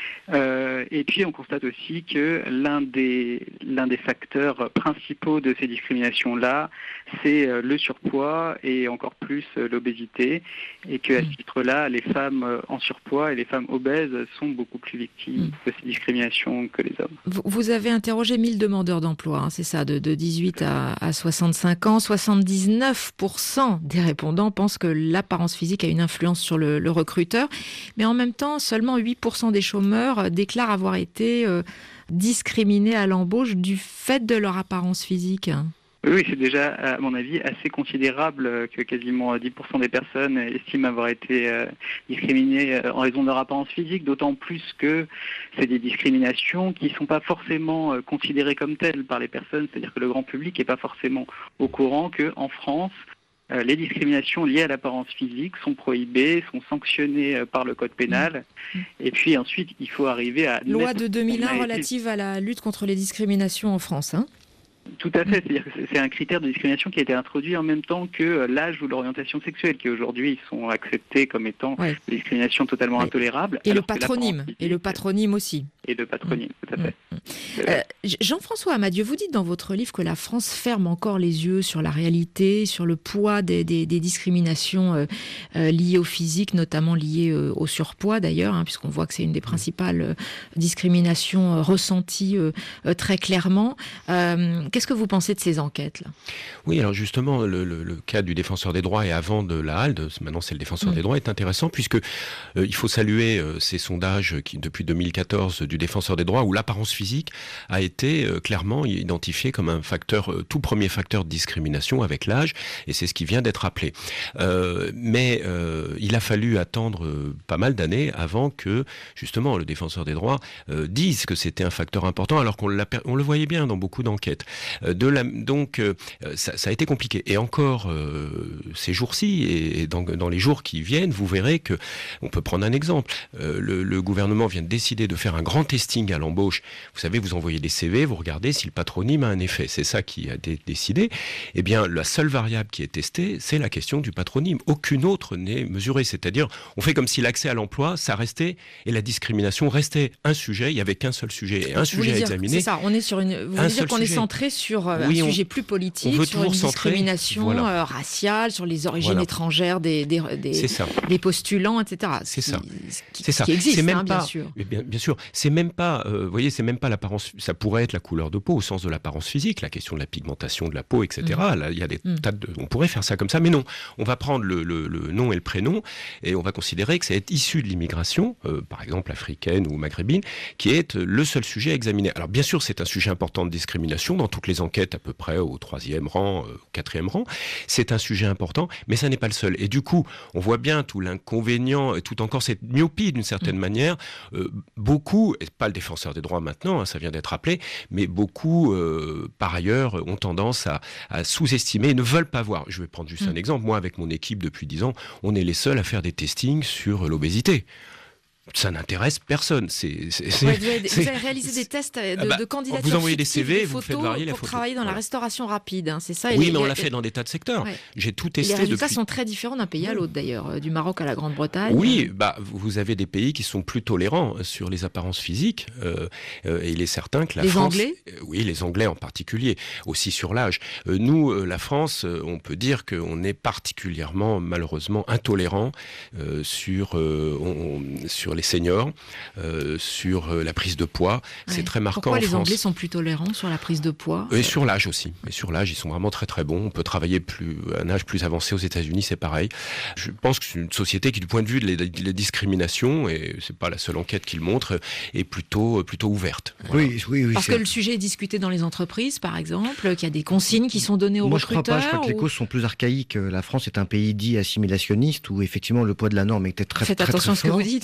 Euh, et puis, on constate aussi que l'un des, l'un des facteurs principaux de ces discriminations-là, c'est le surpoids et encore plus l'obésité. Et qu'à ce titre-là, les femmes en surpoids et les femmes obèses sont beaucoup plus victimes de ces discriminations que les hommes. Vous avez interrogé mille demandeurs d'emploi, hein, c'est ça, de, de dix-huit à, à soixante-cinq ans. soixante-dix-neuf pour cent des répondants pensent que l'apparence physique a une influence sur le, le recruteur. Mais en même temps, seulement huit pour cent des chômeurs déclarent avoir été euh, discriminés à l'embauche du fait de leur apparence physique. Oui, c'est déjà, à mon avis, assez considérable que quasiment dix pour cent des personnes estiment avoir été euh, discriminées en raison de leur apparence physique, d'autant plus que c'est des discriminations qui ne sont pas forcément euh, considérées comme telles par les personnes, c'est-à-dire que le grand public n'est pas forcément au courant qu'en France, Euh, les discriminations liées à l'apparence physique sont prohibées, sont sanctionnées euh, par le code pénal. Mmh. Et puis ensuite, il faut arriver à... Loi de deux mille un relative à la lutte contre les discriminations en France, hein ? Tout à fait, c'est-à-dire que c'est un critère de discrimination qui a été introduit en même temps que l'âge ou l'orientation sexuelle, qui aujourd'hui sont acceptés comme étant ouais. des discriminations totalement ouais. intolérables. Et le patronyme, et le patronyme aussi. Et le patronyme, mmh. tout à fait. Mmh. Euh, Jean-François Amadieu, vous dites dans votre livre que la France ferme encore les yeux sur la réalité, sur le poids des, des, des discriminations euh, euh, liées au physique, notamment liées euh, au surpoids d'ailleurs, hein, puisqu'on voit que c'est une des principales euh, discriminations euh, ressenties euh, euh, très clairement. Euh, Qu'est-ce que vous pensez de ces enquêtes-là ? Oui, alors justement, le, le, le cas du défenseur des droits et avant de la Halde, maintenant c'est le défenseur mmh. des droits, est intéressant puisque euh, il faut saluer euh, ces sondages qui, depuis deux mille quatorze du défenseur des droits, où l'apparence physique a été euh, clairement identifiée comme un facteur, euh, tout premier facteur de discrimination avec l'âge, et c'est ce qui vient d'être rappelé. Euh, mais euh, il a fallu attendre euh, pas mal d'années avant que, justement, le défenseur des droits euh, dise que c'était un facteur important, alors qu'on on le voyait bien dans beaucoup d'enquêtes. De la, donc, euh, ça, ça a été compliqué. Et encore, euh, ces jours-ci, et dans, dans les jours qui viennent, vous verrez que, on peut prendre un exemple, euh, le, le gouvernement vient de décider de faire un grand testing à l'embauche. Vous savez, vous envoyez des C V, vous regardez si le patronyme a un effet. C'est ça qui a été décidé. Eh bien, la seule variable qui est testée, c'est la question du patronyme. Aucune autre n'est mesurée. C'est-à-dire, on fait comme si l'accès à l'emploi, ça restait, et la discrimination restait un sujet, il n'y avait qu'un seul sujet, et un sujet à examiner. C'est ça, on est sur une... Vous voulez dire qu'on est centré sur euh, oui, un on, sujet plus politique, sur une discrimination voilà. euh, raciale, sur les origines voilà. étrangères des, des, des, des postulants, et cetera. C'est ça. Qui, c'est ça. Qui existe, même hein, pas, bien sûr. Bien, bien sûr. C'est même pas, euh, vous voyez, c'est même pas l'apparence. Ça pourrait être la couleur de peau au sens de l'apparence physique, la question de la pigmentation de la peau, et cetera. Mmh. Là, il y a des mmh. tas de. On pourrait faire ça comme ça, mais non. On va prendre le, le, le nom et le prénom et on va considérer que c'est issu de l'immigration, euh, par exemple africaine ou maghrébine, qui est le seul sujet à examiner. Alors bien sûr, c'est un sujet important de discrimination dans toutes les enquêtes, à peu près au troisième rang, euh, au quatrième rang. C'est un sujet important, mais ça n'est pas le seul. Et du coup, on voit bien tout l'inconvénient, et tout encore cette myopie d'une certaine mmh. manière. Euh, beaucoup, et pas le défenseur des droits maintenant, hein, ça vient d'être rappelé, mais beaucoup, euh, par ailleurs, ont tendance à, à sous-estimer et ne veulent pas voir. Je vais prendre juste mmh. un exemple. Moi, avec mon équipe depuis dix ans, on est les seuls à faire des testings sur l'obésité. Ça n'intéresse personne. C'est, c'est, ouais, vous, avez, vous avez réalisé des tests de, bah, de candidature. Vous envoyez des C V, des vous faites varier les pour photos. travailler dans voilà. la restauration rapide, hein, c'est ça. Oui, mais on l'a fait dans des tas de secteurs. Ouais. J'ai tout testé. Et les résultats depuis... sont très différents d'un pays à l'autre d'ailleurs, du Maroc à la Grande-Bretagne. Oui, bah vous avez des pays qui sont plus tolérants sur les apparences physiques, euh, euh, et il est certain que la les France. Les Anglais. Euh, oui, les Anglais en particulier, aussi sur l'âge. Euh, nous, euh, la France, euh, on peut dire qu'on est particulièrement, malheureusement, intolérant euh, sur euh, on, sur les seniors. Euh, sur euh, la prise de poids, ouais. c'est très marquant. Pourquoi en les France. Anglais sont plus tolérants sur la prise de poids ? Et sur l'âge aussi. Et sur l'âge, ils sont vraiment très très bons. On peut travailler plus à un âge plus avancé aux États-Unis, c'est pareil. Je pense que c'est une société qui, du point de vue de la discrimination, et c'est pas la seule enquête qui le montre, est plutôt plutôt ouverte. Voilà. Oui, oui, oui. Parce c'est... que le sujet est discuté dans les entreprises, par exemple, qu'il y a des consignes qui sont données aux Moi, recruteurs. Je crois pas. Je crois ou... que les causes sont plus archaïques. La France est un pays dit assimilationniste où effectivement le poids de la norme était très Faites très, attention très, très à ce fort. que vous dites. Non,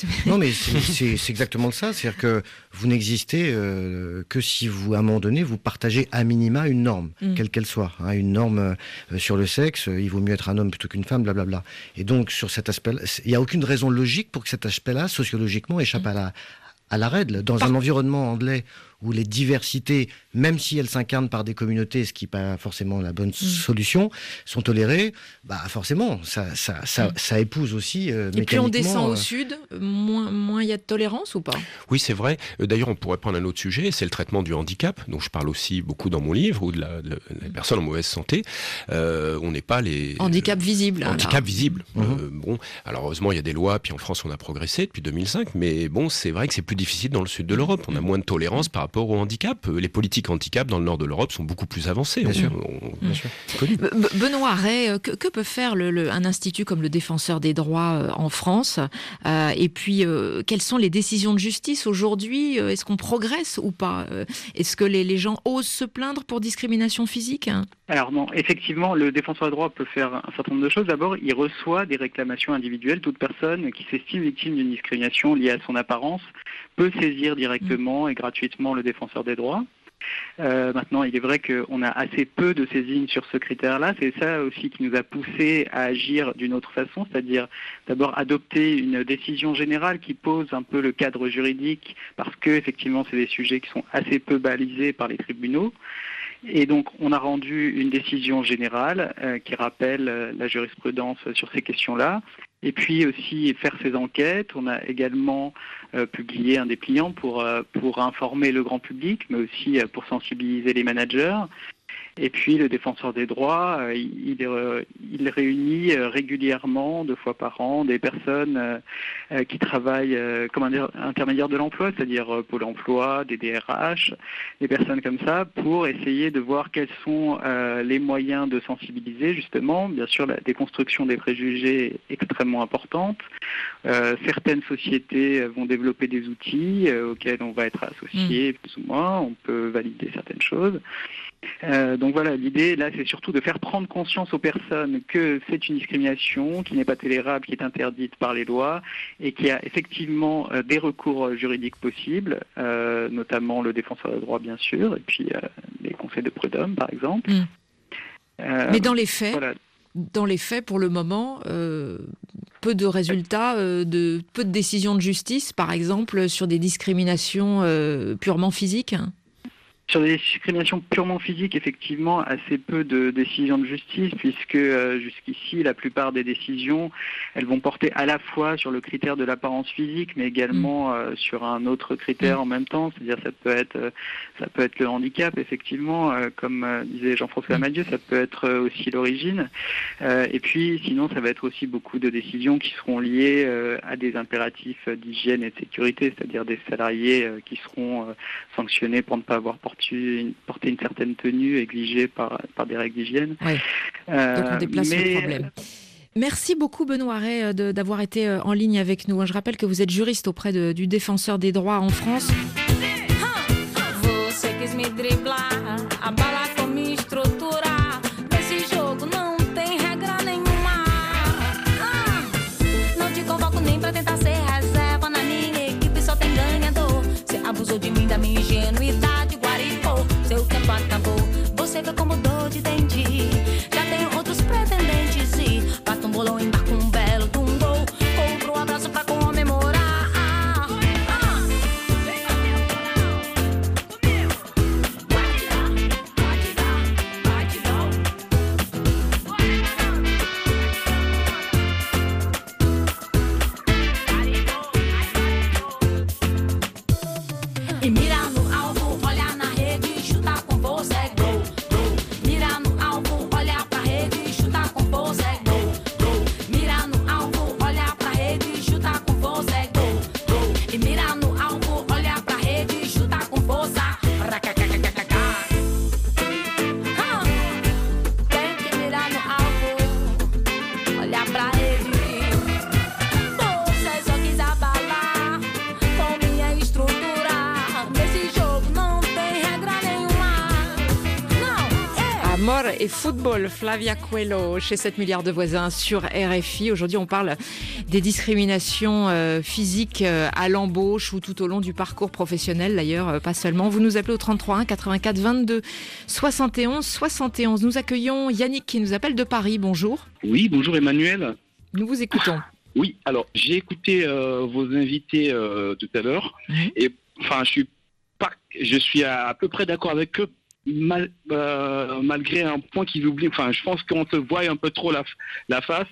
mais c'est, c'est, c'est exactement ça. C'est-à-dire que vous n'existez euh, que si vous, à un moment donné, vous partagez à minima une norme, mm. quelle qu'elle soit. Hein, une norme euh, sur le sexe, euh, il vaut mieux être un homme plutôt qu'une femme, blablabla. Et donc, sur cet aspect-là, il n'y a aucune raison logique pour que cet aspect-là, sociologiquement, échappe mm. à la, à la règle. Dans Par... un environnement anglais où les diversités, même si elles s'incarnent par des communautés, ce qui n'est pas forcément la bonne mmh. solution, sont tolérées, bah forcément, ça, ça, ça, mmh. ça épouse aussi euh, Et plus on descend euh... au sud, moins moins il y a de tolérance ou pas ? Oui, c'est vrai. D'ailleurs, on pourrait prendre un autre sujet, c'est le traitement du handicap, dont je parle aussi beaucoup dans mon livre, ou de la, de la personne en mauvaise santé. Euh, on n'est pas les... Handicap visible. Handicap alors. visible. Mmh. Euh, bon, alors heureusement, il y a des lois, puis en France, on a progressé depuis deux mille cinq, mais bon, c'est vrai que c'est plus difficile dans le sud de l'Europe. On a moins de tolérance par rapport au handicap. Les politiques handicap dans le nord de l'Europe sont beaucoup plus avancées. Bien on, sûr. On, on, Bien sûr. Be- Benoît Ray, que, que peut faire le, le, un institut comme le Défenseur des droits euh, en France euh, Et puis, euh, quelles sont les décisions de justice aujourd'hui ? Est-ce qu'on progresse ou pas ? Est-ce que les, les gens osent se plaindre pour discrimination physique ? Alors non, effectivement, le Défenseur des droits peut faire un certain nombre de choses. D'abord, il reçoit des réclamations individuelles. Toute personne qui s'estime victime d'une discrimination liée à son apparence peut saisir directement et gratuitement le Défenseur des droits. Euh, maintenant, il est vrai qu'on a assez peu de saisines sur ce critère-là. C'est ça aussi qui nous a poussé à agir d'une autre façon, c'est-à-dire d'abord adopter une décision générale qui pose un peu le cadre juridique, parce que effectivement, c'est des sujets qui sont assez peu balisés par les tribunaux. Et donc, on a rendu une décision générale euh, qui rappelle euh, la jurisprudence sur ces questions-là. Et puis aussi faire ces enquêtes. On a également euh, publié un dépliant pour, euh, pour informer le grand public, mais aussi euh, pour sensibiliser les managers. Et puis le Défenseur des droits, euh, il, euh, il réunit euh, régulièrement, deux fois par an, des personnes euh, euh, qui travaillent euh, comme un intermédiaire de l'emploi, c'est-à-dire euh, Pôle emploi, des D R H, des personnes comme ça, pour essayer de voir quels sont euh, les moyens de sensibiliser, justement. Bien sûr, la déconstruction des préjugés est extrêmement importante. Euh, certaines sociétés vont développer des outils euh, auxquels on va être associé, mmh. plus ou moins. On peut valider certaines choses. Euh, donc voilà, l'idée là c'est surtout de faire prendre conscience aux personnes que c'est une discrimination qui n'est pas tolérable, qui est interdite par les lois et qu'il y a effectivement euh, des recours juridiques possibles, euh, notamment le Défenseur des droits bien sûr, et puis euh, les conseils de prud'homme par exemple. Mmh. Euh, Mais dans les faits, voilà. dans les faits pour le moment, euh, peu de résultats, euh, de, peu de décisions de justice par exemple sur des discriminations euh, purement physiques. Sur des discriminations purement physiques, effectivement, assez peu de décisions de justice, puisque euh, jusqu'ici, la plupart des décisions, elles vont porter à la fois sur le critère de l'apparence physique, mais également euh, sur un autre critère en même temps, c'est-à-dire ça peut être, euh, ça peut être le handicap, effectivement, euh, comme euh, disait Jean-François Amadieu, ça peut être euh, aussi l'origine, euh, et puis sinon, ça va être aussi beaucoup de décisions qui seront liées euh, à des impératifs d'hygiène et de sécurité, c'est-à-dire des salariés euh, qui seront euh, sanctionnés pour ne pas avoir porté Une, porter une certaine tenue exigée par, par des règles d'hygiène. Oui. Euh, Donc on déplace mais... le problème. Merci beaucoup Benoît Ray de, d'avoir été en ligne avec nous. Je rappelle que vous êtes juriste auprès de, du Défenseur des droits en France. Abusou de mim, da minha ingenuidade, guaripou. Seu tempo acabou, você vê como dor de dente. Já tenho outros pretendentes e basta um bolão, embarco um belo tumbo. Compro um abraço pra comemorar. Ah, ah. E mira no alvo, olha na rede, chuta com força, é gol, gol. Mira no alvo, olha pra rede, chuta com força, é gol, gol. Mira no alvo, olha pra rede, chuta com força, é gol, gol. E mira no alvo, olha pra rede, chuta com força. Ah, tem que mirar no alvo, olha pra rede. Você só quis abalar com minha estrutura. Humor et football, Flavia Coelho chez sept milliards de voisins sur R F I. Aujourd'hui, on parle des discriminations euh, physiques euh, à l'embauche ou tout au long du parcours professionnel, d'ailleurs, euh, pas seulement. Vous nous appelez au trente-trois un quatre-vingt-quatre vingt-deux soixante et onze soixante et onze. Nous accueillons Yannick qui nous appelle de Paris. Bonjour. Oui, bonjour Emmanuel. Nous vous écoutons. Oui, alors j'ai écouté euh, vos invités euh, tout à l'heure mmh. et enfin je suis pas, je suis à, à peu près d'accord avec eux mal, euh, malgré un point qu'ils oublient. Enfin, je pense qu'on se voit un peu trop la, la face.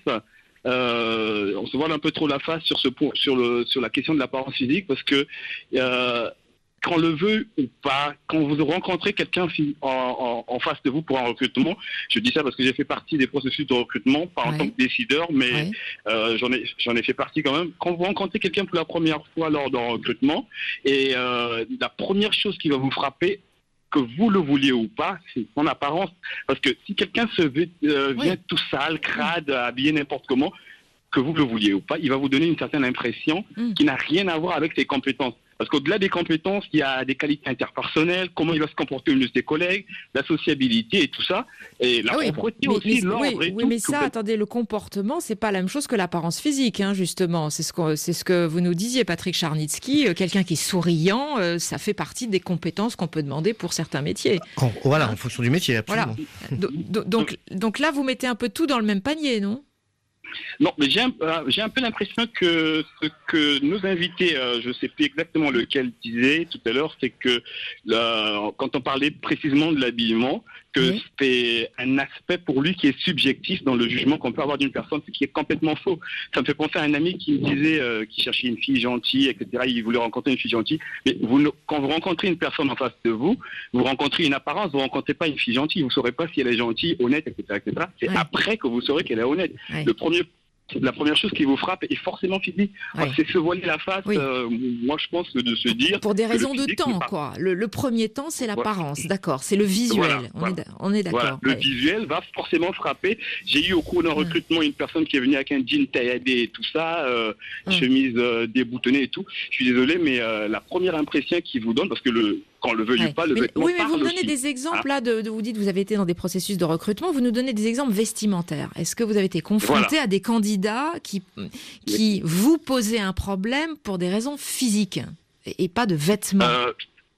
Euh, on se voit un peu trop la face sur ce point, sur le sur la question de l'apparence physique parce que euh, qu'on le veut ou pas, quand vous rencontrez quelqu'un en, en, en face de vous pour un recrutement, je dis ça parce que j'ai fait partie des processus de recrutement, pas en ouais. tant que décideur, mais ouais. euh, j'en ai, j'en ai fait partie quand même. Quand vous rencontrez quelqu'un pour la première fois lors d'un recrutement, et euh, la première chose qui va vous frapper, que vous le vouliez ou pas, c'est son apparence. Parce que si quelqu'un se veut, euh, vient oui. tout sale, crade, habillé n'importe comment, que vous le vouliez ou pas, il va vous donner une certaine impression mm. qui n'a rien à voir avec ses compétences. Parce qu'au-delà des compétences, il y a des qualités interpersonnelles, comment il va se comporter une de ses collègues, la sociabilité et tout ça, et la ah oui, propreté mais, aussi, mais, l'ordre oui, et oui, tout. mais ça, tout attendez, le comportement, c'est pas la même chose que l'apparence physique, hein, justement. C'est ce, que, c'est ce que vous nous disiez, Patrick Charnitsky. Euh, quelqu'un qui est souriant, euh, ça fait partie des compétences qu'on peut demander pour certains métiers. En, voilà, en fonction du métier, absolument. Voilà. do, do, donc, donc là, vous mettez un peu tout dans le même panier, non ? Non, mais j'ai un, euh, j'ai un peu l'impression que ce que nos invités, euh, je ne sais plus exactement lequel disait tout à l'heure, c'est que euh, quand on parlait précisément de l'habillement, que oui. c'est un aspect pour lui qui est subjectif dans le jugement qu'on peut avoir d'une personne, ce qui est complètement faux. Ça me fait penser à un ami qui me disait euh, qu'il cherchait une fille gentille, et cetera. Il voulait rencontrer une fille gentille. Mais vous, quand vous rencontrez une personne en face de vous, vous rencontrez une apparence, vous ne rencontrez pas une fille gentille. Vous ne saurez pas si elle est gentille, honnête, et cetera et cetera. C'est ouais. après que vous saurez qu'elle est honnête. Ouais. Le premier La première chose qui vous frappe est forcément physique. Oui. C'est se voiler la face. Oui. Euh, moi, je pense que de se dire... Pour des raisons de temps, quoi. Le, le premier temps, c'est l'apparence, voilà. d'accord. C'est le visuel. Voilà, on, voilà. Est, on est d'accord. Voilà. Le ouais. visuel va forcément frapper. J'ai eu au cours d'un recrutement une personne qui est venue avec un jean tailladé et tout ça, euh, hum. chemise euh, déboutonnée et tout. Je suis désolé, mais euh, la première impression qu'il vous donne, parce que le... Qu'on le veuille ouais. ou pas, le mais, vêtement oui, mais vous me donnez aussi. des exemples, là, de, de, vous dites que vous avez été dans des processus de recrutement, vous nous donnez des exemples vestimentaires. Est-ce que vous avez été confronté voilà. à des candidats qui, qui oui. vous posaient un problème pour des raisons physiques et, et pas de vêtements euh,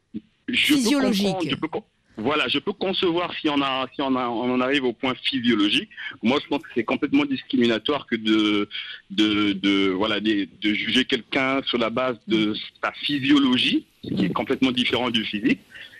physiologiques? Voilà, je peux concevoir si on, a, si on, a, on en arrive au point physiologique. Moi, je pense que c'est complètement discriminatoire que de, de, de, voilà, de, de juger quelqu'un sur la base de sa physiologie, ce qui est complètement différent du physique.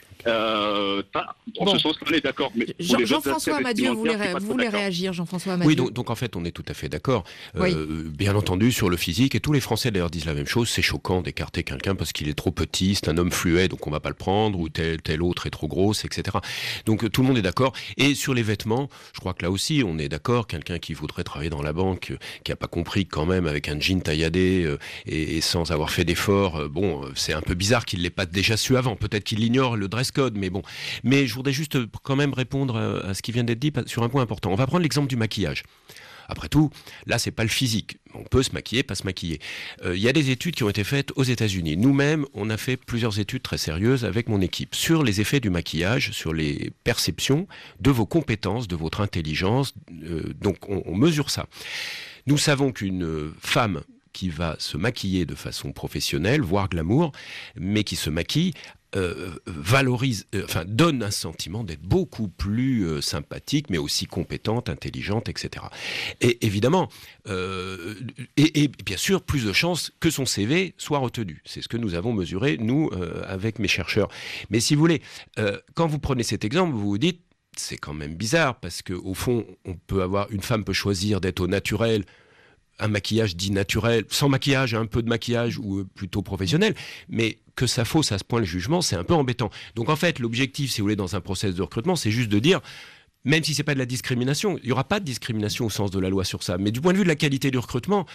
Euh, ça, en bon. ce sens, on est d'accord. Mais Jean, Jean-François Amadieu, vous voulez, ré- vous voulez réagir, Jean-François Amadieu? Oui, donc, donc en fait, on est tout à fait d'accord. Oui. Euh, bien entendu, sur le physique, et tous les Français d'ailleurs disent la même chose, c'est choquant d'écarter quelqu'un parce qu'il est trop petit, c'est un homme fluet, donc on va pas le prendre, ou tel, tel autre est trop grosse, et cetera. Donc tout le monde est d'accord. Et sur les vêtements, je crois que là aussi, on est d'accord. Quelqu'un qui voudrait travailler dans la banque, qui a pas compris quand même, avec un jean tailladé euh, et, et sans avoir fait d'efforts, euh, bon, c'est un peu bizarre qu'il l'ait pas déjà su avant. Peut-être qu'il ignore le dress code, mais bon. Mais je voudrais juste quand même répondre à ce qui vient d'être dit sur un point important. On va prendre l'exemple du maquillage. Après tout, là, c'est pas le physique. On peut se maquiller, pas se maquiller. Il euh, y a des études qui ont été faites aux États-Unis. Nous-mêmes, on a fait plusieurs études très sérieuses avec mon équipe sur les effets du maquillage, sur les perceptions de vos compétences, de votre intelligence. Euh, donc, on, on mesure ça. Nous savons qu'une femme qui va se maquiller de façon professionnelle, voire glamour, mais qui se maquille, Euh, valorise, euh, enfin donne un sentiment d'être beaucoup plus euh, sympathique, mais aussi compétente, intelligente, et cetera. Et évidemment, euh, et, et bien sûr, plus de chances que son C V soit retenu. C'est ce que nous avons mesuré, nous, euh, avec mes chercheurs. Mais si vous voulez, euh, quand vous prenez cet exemple, vous vous dites, c'est quand même bizarre, parce qu'au fond, on peut avoir, une femme peut choisir d'être au naturel, un maquillage dit naturel, sans maquillage, un peu de maquillage ou plutôt professionnel, mais que ça fausse à ce point le jugement, c'est un peu embêtant. Donc en fait, l'objectif, si vous voulez, dans un process de recrutement, c'est juste de dire, même si c'est pas de la discrimination, il n'y aura pas de discrimination au sens de la loi sur ça, mais du point de vue de la qualité du recrutement,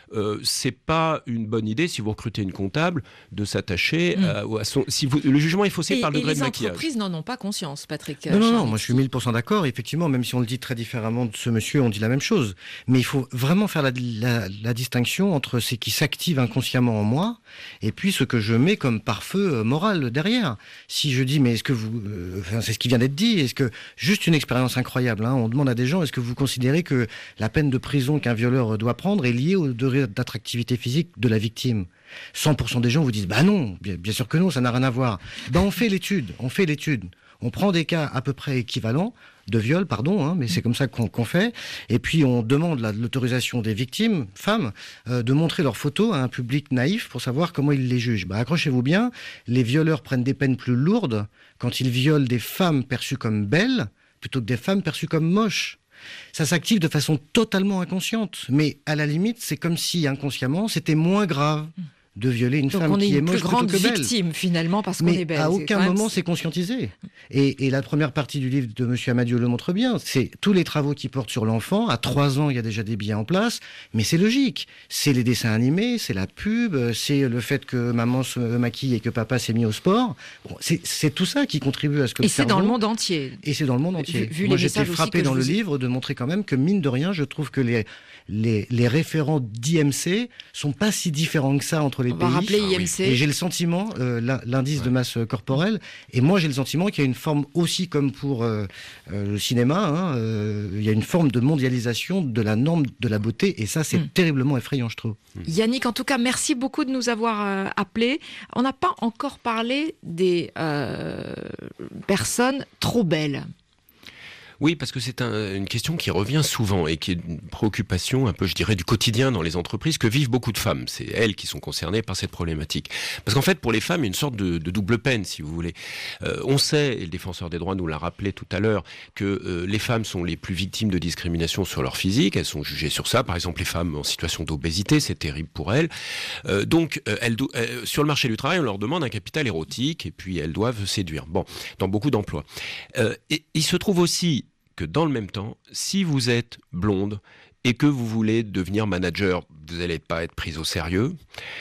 euh, c'est pas une bonne idée si vous recrutez une comptable de s'attacher mmh. à, à son. Si vous, le jugement est faussé et, par le degré de maquillage. Les entreprises n'en ont pas conscience, Patrick. Non, non, non, moi je suis mille pour cent d'accord. Effectivement, même si on le dit très différemment de ce monsieur, on dit la même chose. Mais il faut vraiment faire la, la, la distinction entre ce qui s'active inconsciemment en moi et puis ce que je mets comme pare-feu moral derrière. Si je dis, mais est-ce que vous, euh, enfin, c'est ce qui vient d'être dit, est-ce que juste une expérience incroyable, hein, on demande à des gens, est-ce que vous considérez que la peine de prison qu'un violeur doit prendre est liée au degré d'attractivité physique de la victime? cent pour cent des gens vous disent, bah non, bien, bien sûr que non, ça n'a rien à voir. Ben on fait l'étude, on fait l'étude. On prend des cas à peu près équivalents de viol, pardon, hein, mais c'est comme ça qu'on, qu'on fait. Et puis on demande la, l'autorisation des victimes, femmes, euh, de montrer leurs photos à un public naïf pour savoir comment ils les jugent. Bah, accrochez-vous bien, les violeurs prennent des peines plus lourdes quand ils violent des femmes perçues comme belles plutôt que des femmes perçues comme moches. Ça s'active de façon totalement inconsciente, mais à la limite, c'est comme si inconsciemment, c'était moins grave de violer une Donc femme on est qui est une moche plus grande plutôt que belle. victime finalement parce qu'on Mais est belle. à aucun moment même... c'est conscientisé. Et, et la première partie du livre de Monsieur Amadieu le montre bien. C'est tous les travaux qui portent sur l'enfant. À trois ans, il y a déjà des billets en place, mais c'est logique. C'est les dessins animés, c'est la pub, c'est le fait que maman se maquille et que papa s'est mis au sport. Bon, c'est, c'est tout ça qui contribue à ce que. Et le c'est cerveau... dans le monde entier. Et c'est dans le monde entier. Vu, vu Moi, les j'étais frappé dans le vous... livre de montrer quand même que mine de rien, je trouve que les les, les référents d'I M C sont pas si différents que ça entre les On pays. va rappeler I M C. Et j'ai le sentiment, euh, l'indice ouais. de masse corporelle, et moi j'ai le sentiment qu'il y a une forme aussi comme pour euh, euh, le cinéma, hein, euh, il y a une forme de mondialisation de la norme de la beauté, et ça c'est mm. terriblement effrayant, je trouve. Yannick, en tout cas, merci beaucoup de nous avoir euh, appelés. On n'a pas encore parlé des euh, personnes trop belles. Oui, parce que c'est un, une question qui revient souvent et qui est une préoccupation un peu, je dirais, du quotidien dans les entreprises que vivent beaucoup de femmes. C'est elles qui sont concernées par cette problématique. Parce qu'en fait, pour les femmes, il y a une sorte de, de double peine, si vous voulez. Euh, on sait, et le défenseur des droits nous l'a rappelé tout à l'heure, que euh, les femmes sont les plus victimes de discrimination sur leur physique. Elles sont jugées sur ça. Par exemple, les femmes en situation d'obésité, c'est terrible pour elles. Euh, donc, euh, elles do- euh, sur le marché du travail, on leur demande un capital érotique et puis elles doivent séduire. Bon, dans beaucoup d'emplois. Euh, et il se trouve aussi que dans le même temps, si vous êtes blonde et que vous voulez devenir manager, vous n'allez pas être prise au sérieux.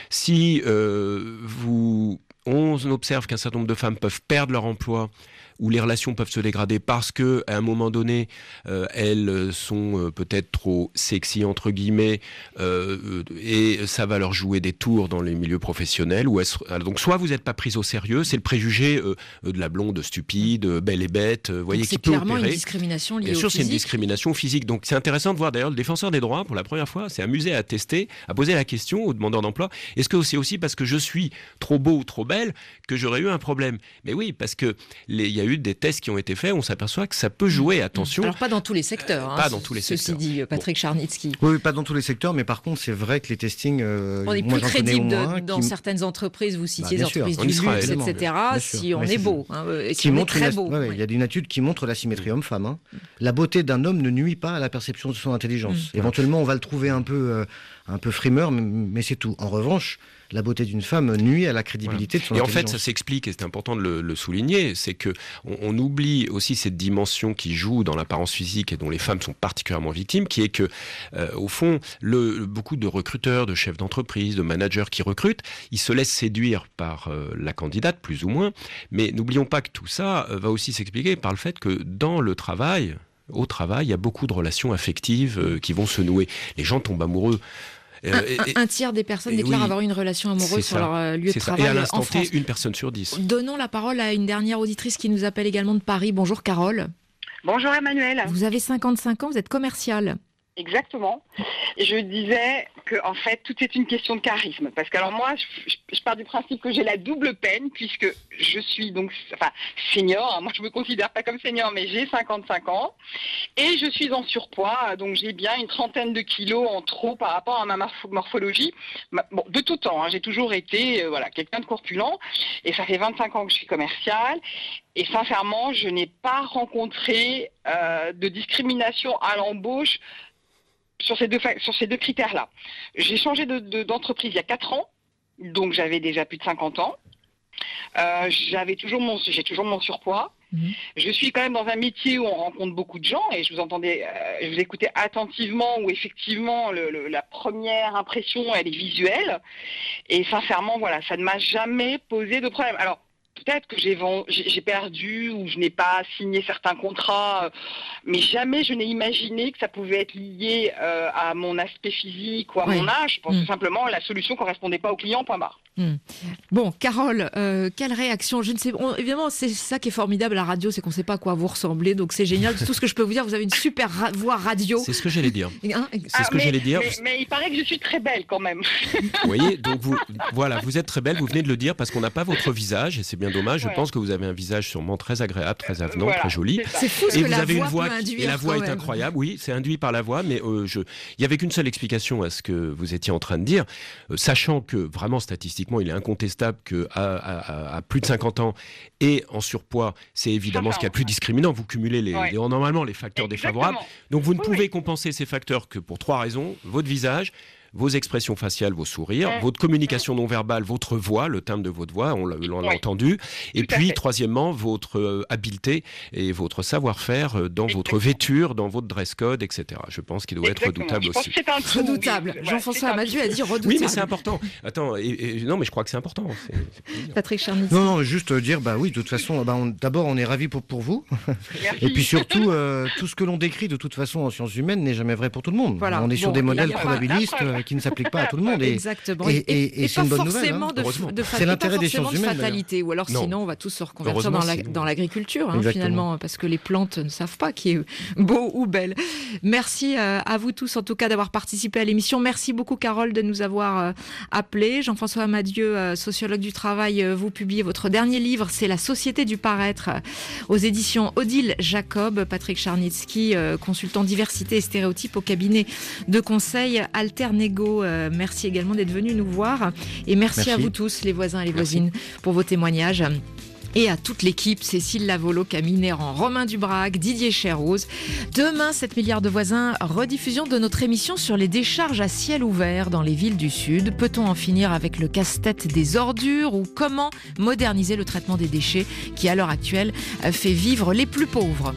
Si euh, vous, on observe qu'un certain nombre de femmes peuvent perdre leur emploi, où les relations peuvent se dégrader parce que à un moment donné, euh, elles sont euh, peut-être trop sexy entre guillemets, euh, et ça va leur jouer des tours dans les milieux professionnels. Où elles, donc soit vous n'êtes pas prise au sérieux, c'est le préjugé euh, de la blonde stupide, belle et bête, vous voyez, donc qui c'est peut clairement opérer. Une discrimination liée Bien sûr, au c'est une physique. discrimination physique. Donc c'est intéressant de voir d'ailleurs le défenseur des droits pour la première fois s'est amusé à tester, à poser la question aux demandeurs d'emploi. Est-ce que c'est aussi parce que je suis trop beau ou trop belle que j'aurais eu un problème? Mais oui, parce que il y a eu des tests qui ont été faits, on s'aperçoit que ça peut jouer, attention. Alors pas dans tous les secteurs. Euh, hein, pas dans tous les ceci secteurs. dit, Patrick bon. Charnitsky. Oui, pas dans tous les secteurs, mais par contre, c'est vrai que les testings... Euh, on est moi, plus crédible moins, dans qui... certaines entreprises, vous citiez bah, les entreprises sûr. du luxe, et cetera, si on ouais, est beau, hein, et si qui on montre est très une... beau. Ouais, ouais. Il y a une étude qui montre la symétrie homme-femme. Hein. La beauté d'un homme ne nuit pas à la perception de son intelligence. Mmh. Éventuellement, on va le trouver un peu, euh, un peu frimeur, mais, mais c'est tout. En revanche, la beauté d'une femme nuit à la crédibilité voilà. de son et intelligence. Et en fait, ça s'explique, et c'est important de le, le souligner, c'est que on, on oublie aussi cette dimension qui joue dans l'apparence physique et dont les femmes sont particulièrement victimes, qui est que, euh, au fond, le, beaucoup de recruteurs, de chefs d'entreprise, de managers qui recrutent, ils se laissent séduire par euh, la candidate, plus ou moins, mais n'oublions pas que tout ça euh, va aussi s'expliquer par le fait que dans le travail, au travail, il y a beaucoup de relations affectives euh, qui vont se nouer. Les gens tombent amoureux. Un, un, un tiers des personnes déclarent oui, avoir eu une relation amoureuse sur leur euh, lieu de travail. Et à l'instant en France. T, une personne sur dix. Donnons la parole à une dernière auditrice qui nous appelle également de Paris. Bonjour Carole. Bonjour Emmanuel. Vous avez cinquante-cinq ans, vous êtes commerciale. Exactement. Et je disais que en fait tout est une question de charisme, parce que alors moi je, je pars du principe que j'ai la double peine puisque je suis donc enfin senior, hein, moi je me considère pas comme senior mais j'ai cinquante-cinq ans et je suis en surpoids, donc j'ai bien une trentaine de kilos en trop par rapport à ma morphologie. Bon, de tout temps, hein, j'ai toujours été euh, voilà quelqu'un de corpulent et ça fait vingt-cinq ans que je suis commerciale. Et sincèrement, je n'ai pas rencontré euh, de discrimination à l'embauche sur ces deux, sur ces deux critères-là. J'ai changé de, de, d'entreprise il y a quatre ans, donc j'avais déjà plus de cinquante ans. Euh, j'avais toujours mon, j'ai toujours mon surpoids. Mmh. Je suis quand même dans un métier où on rencontre beaucoup de gens et je vous entendais, euh, je vous écoutais attentivement où effectivement le, le, la première impression elle est visuelle et sincèrement voilà, ça ne m'a jamais posé de problème. Alors peut-être que j'ai, j'ai perdu ou je n'ai pas signé certains contrats, mais jamais je n'ai imaginé que ça pouvait être lié euh, à mon aspect physique ou à oui. mon âge. Je pense mmh. que simplement la solution ne correspondait pas au client, point barre. Mmh. Bon, Carole, euh, quelle réaction? Je ne sais on, évidemment, c'est ça qui est formidable à la radio, c'est qu'on ne sait pas à quoi vous ressemblez, donc c'est génial. Tout ce que je peux vous dire, vous avez une super ra- voix radio. C'est ce que j'allais dire. Hein c'est ah, ce que mais, j'allais dire. Mais, mais il paraît que je suis très belle quand même. Vous voyez, donc vous, voilà, vous êtes très belle, vous venez de le dire, parce qu'on n'a pas votre visage, et c'est bien dommage. Ouais. Je pense que vous avez un visage sûrement très agréable, très avenant, voilà, très joli. C'est fou ce et que vous la avez voix une voix, peut qui, et la voix est incroyable. Oui, c'est induit par la voix, mais euh, je, il y avait qu'une seule explication à ce que vous étiez en train de dire, euh, sachant que vraiment statistiquement, il est incontestable que à, à, à plus de cinquante ans et en surpoids, c'est évidemment ce qu'il y a de plus discriminant. Vous cumulez les, ouais. les, normalement les facteurs Exactement. défavorables, donc vous ne oui, pouvez oui. compenser ces facteurs que pour trois raisons: votre visage, vos expressions faciales, vos sourires, mmh. votre communication non verbale, votre voix, le timbre de votre voix, on l'a, on l'a oui. entendu, et Tout puis troisièmement, votre euh, habileté et votre savoir-faire euh, dans Exactement. votre vêture, dans votre dress code, et cetera. Je pense qu'il doit Exactement. être redoutable je aussi. Pense que c'est un tout, redoutable. Oui. Jean-François Amadieu a dit redoutable. Oui, mais c'est important. Attends, et, et, non, mais je crois que c'est important. C'est, c'est Patrick Charnitsky. Non, non, juste dire, bah oui, de toute façon, bah, on, d'abord, on est ravis pour, pour vous. Merci. Et puis surtout, euh, tout ce que l'on décrit de toute façon en sciences humaines n'est jamais vrai pour tout le monde. Voilà. On est sur bon, des modèles probabilistes euh, qui ne s'appliquent pas à tout le monde. Et, Exactement. Et, et, et, et c'est une bonne nouvelle. Hein. De, de fa- c'est l'intérêt des sciences humaines. De fatalité, ou alors non. sinon on va tous se reconvertir dans, la, dans l'agriculture, hein, finalement, parce que les plantes ne savent pas qui est beau ou belle. Merci euh, à vous tous, en tout cas, d'avoir participé à l'émission. Merci beaucoup, Carole, de nous avoir euh, appelés. Jean-François Amadieu, euh, sociologue du travail, euh, vous publiez votre dernier livre, c'est La Société du paraître, euh, aux éditions Odile Jacob. Patrick Charnitsky, euh, consultant diversité et stéréotypes au cabinet de conseil Alternego. Euh, merci également d'être venus nous voir. Et merci, merci à vous tous, les voisins et les merci. voisines, pour vos témoignages. Et à toute l'équipe, Cécile Lavolo, Camille Néran, Romain Dubrac, Didier Cherose. Demain, sept milliards de voisins, rediffusion de notre émission sur les décharges à ciel ouvert dans les villes du Sud. Peut-on en finir avec le casse-tête des ordures ou comment moderniser le traitement des déchets qui, à l'heure actuelle, fait vivre les plus pauvres ?